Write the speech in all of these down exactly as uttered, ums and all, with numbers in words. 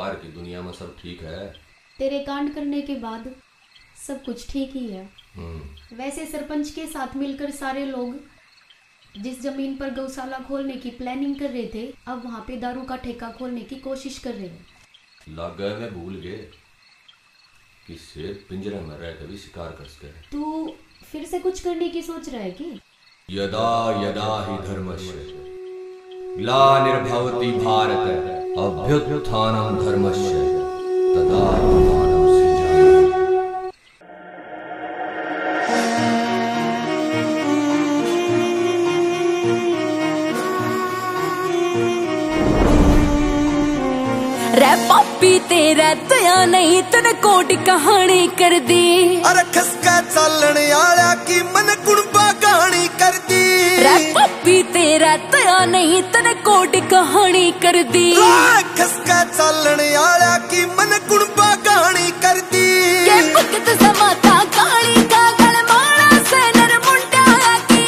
बाहर की दुनिया में सब ठीक है? तेरे कांड करने के बाद सब कुछ ठीक ही है। वैसे सरपंच के साथ मिलकर सारे लोग जिस जमीन पर गौशाला खोलने की प्लानिंग कर रहे थे, अब वहाँ पे दारू का ठेका खोलने की कोशिश कर रहे हैं। लग गए मैं भूल गए कि शेर पिंजरे में रह के भी शिकार कर सके। तू फिर से कुछ करने की सोच रहा है कि? यदा यदा ही धर्मस्य ग्लानिर्भवति भारत अभ्युत्थानं धर्मस्य तदात्मानं सृजामि। रे पापी तेरा दया नहीं तन कोट कहानी कर दी। अरे खसका चालन आया की मन कुणबा कहानी कर दी। रे पापी तेरा दया नहीं तन कोट कहानी कर दी। खसका चालन आया की मन कुणबा कहानी कर दी। के भगत समाता काली का गल मारा से नर मुंडा की।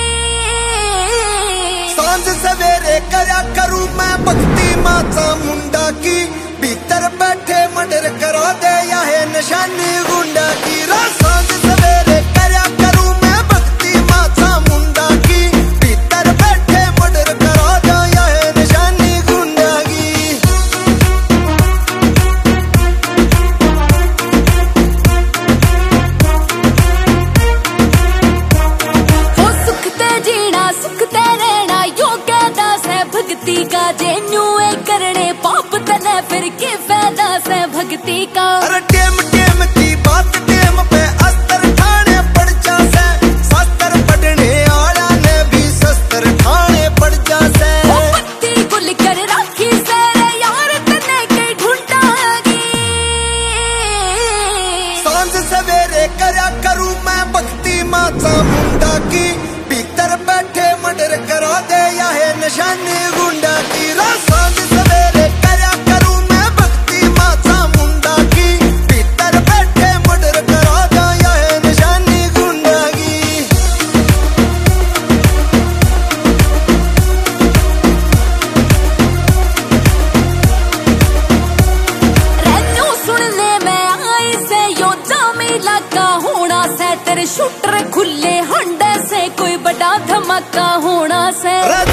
सांझ सवेरे करया करूं मैं भक्ति माता मुंडा की। भीतर बैठे मर्डर करा दे या है निशानी गुंडा की। सांझ सवेरे करया करूं मैं भक्ति माता मुंडा की। भीतर बैठे मर्डर करा दे या है निशानी गुंडा की। हो सुखते जीना सुखते रहना योग्य दास है भक्ति का। जेन्यू करने पाप तने फिर के फायदा से भक्ति का। अरे टेम टेम की बात टेम पे अस्तर ठाणे पड़ जासे। शस्त्र पढ़ने आला ने भी शस्त्र ठाणे पड़ जासे। ओ पत्ती गुल कर राखी से रे यार तने कई ढूंढागी। सांझ सवेरे करया करूं मैं भक्ति माता मुंडा की। भीतर बैठे मर्डर करा दे या है निशानी गुंडा की। सांझ सवेरे करया करूं मैं भक्ति माता मुंडा की। भीतर बैठे मर्डर करा दे या है निशानी गुंडा की। रेन्यू सुनने में आई से योद्धा मेला का होना से। तेरे शूटर खुले हंडे से कोई बड़ा धमाका होना से।